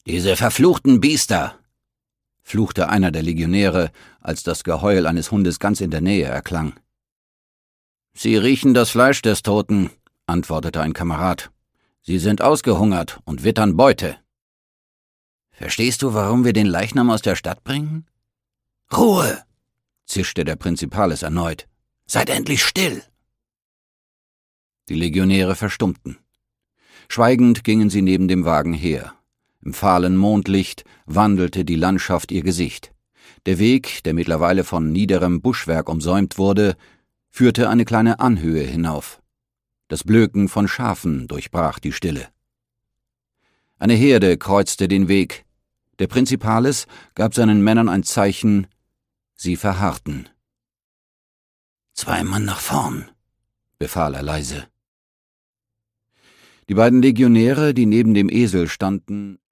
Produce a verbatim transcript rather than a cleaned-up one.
Diese verfluchten Biester!« fluchte einer der Legionäre, als das Geheul eines Hundes ganz in der Nähe erklang. »Sie riechen das Fleisch des Toten«, antwortete ein Kamerad. »Sie sind ausgehungert und wittern Beute.« »Verstehst du, warum wir den Leichnam aus der Stadt bringen?« »Ruhe«, zischte der Prinzipales erneut. »Seid endlich still!« Die Legionäre verstummten. Schweigend gingen sie neben dem Wagen her. Im fahlen Mondlicht wandelte die Landschaft ihr Gesicht. Der Weg, der mittlerweile von niederem Buschwerk umsäumt wurde, führte eine kleine Anhöhe hinauf. Das Blöken von Schafen durchbrach die Stille. Eine Herde kreuzte den Weg. Der Prinzipales gab seinen Männern ein Zeichen. Sie verharrten. »Zwei Mann nach vorn«, befahl er leise. Die beiden Legionäre, die neben dem Esel standen,